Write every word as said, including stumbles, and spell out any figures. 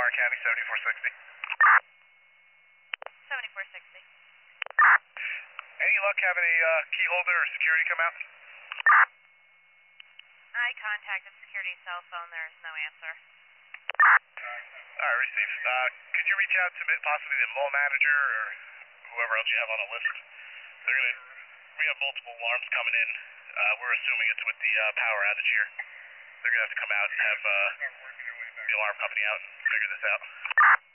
Warren County, seventy-four sixty. seventy-four sixty. Any luck having a uh, key holder or security come out? I contacted security cell phone. There is no answer. Alright, receive. Uh, could you reach out to possibly the mall manager or whoever else you have on the list? They're gonna. We have multiple alarms coming in. Uh, we're assuming it's with the uh, power outage here. They're gonna have to come out and have uh, the alarm company out and figure this out.